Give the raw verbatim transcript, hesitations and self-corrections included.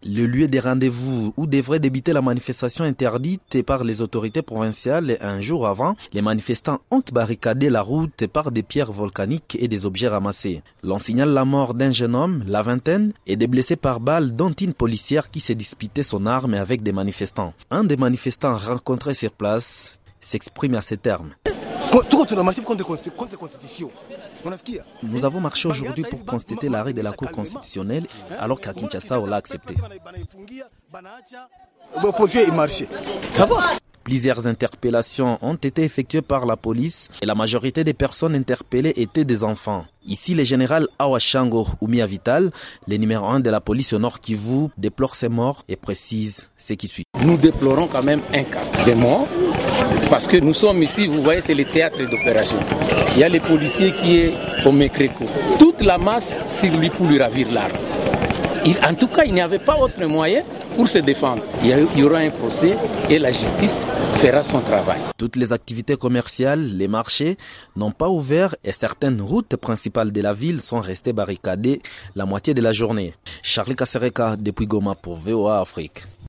Le lieu des rendez-vous où devrait débuter la manifestation interdite par les autorités provinciales un jour avant, les manifestants ont barricadé la route par des pierres volcaniques et des objets ramassés. L'on signale la mort d'un jeune homme, la vingtaine, et des blessés par balles dont une policière qui s'est disputé son arme avec des manifestants. Un des manifestants rencontrés sur place s'exprime à ces termes. Nous avons marché aujourd'hui pour constater l'arrêt de la Cour constitutionnelle alors qu'à Kinshasa, on l'a accepté. Plusieurs interpellations ont été effectuées par la police et la majorité des personnes interpellées étaient des enfants. Ici, le général Awashango Oumia Vital, le numéro un de la police au Nord Kivu, déplore ces morts et précise ce qui suit. Nous déplorons quand même un cas de mort parce que nous sommes ici, vous voyez, c'est le théâtre d'opération. Il y a les policiers qui est au Mekreco. Toute la masse sur lui pour lui ravir l'arme. En tout cas, il n'y avait pas autre moyen pour se défendre. Il y aura un procès et la justice fera son travail. Toutes les activités commerciales, les marchés n'ont pas ouvert et certaines routes principales de la ville sont restées barricadées la moitié de la journée. Charlie Kasereka depuis Goma pour V O A Afrique.